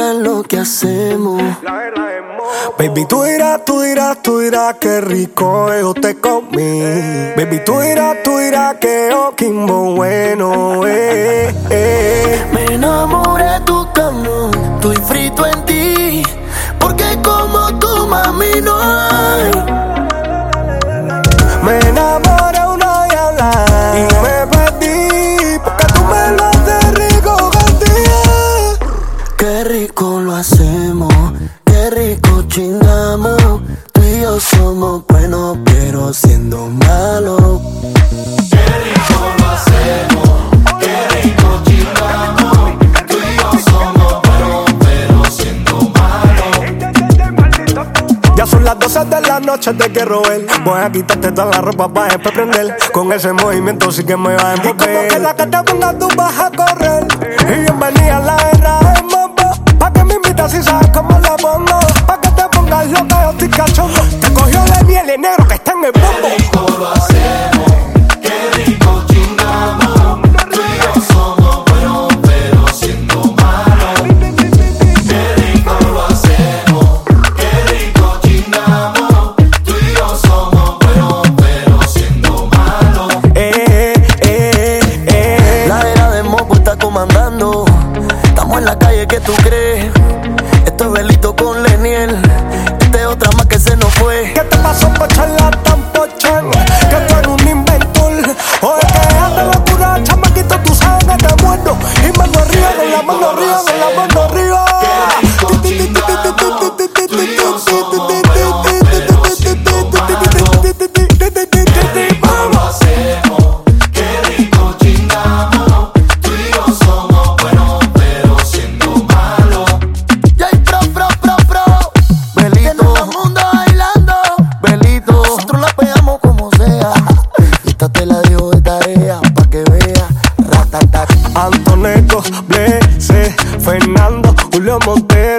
es lo que hacemos. Baby, tú dirás, qué rico yo te comí. Baby, tú dirás, que yo Kimbo bueno, Me enamoré de tu cama, estoy frito en ti, porque como tu mami no hay. Me enamoré una diabla y me perdí, porque tú me lo haces rico, Cantía. Qué rico lo hacemos, qué rico chingamos. Tú y yo somos buenos, pero siendo malos. Qué rico lo hacemos, qué rico chingamos. Tú y yo somos buenos, pero siendo malos. Ya son las 12 de la noche, te quiero ver. Voy a quitarte toda la ropa para después prender. Con ese movimiento sí que me va a envolver. Y como quiera que te pongas, tú vas a correr. Y bienvenida a la era del mambo. Pa' que me invitas y sabes cómo la pongo. Pa' que te pongas loca, yo estoy cachondo. Te cogió de miel el negro que está en el bombo. Qué rico lo hacemos, qué rico chingamos. Tú y yo somos buenos, pero siendo malos. Qué rico lo hacemos, qué rico chingamos. Tú y yo somos buenos, pero siendo malos. La era de Mopo está comandando. Estamos en la calle, ¿qué tú crees? Esto es Belito con Leniel. Esta es otra más que se nos fue. ¿Qué te pasó por charlar tan pochán? Que tú eres un inventor. Oye, que anda locura, chamaquito, tú sabes que te muerdo. Y mano arriba, con la mano arriba, con la mano arriba. Antoneco, Blese, Fernando, Julio Montero.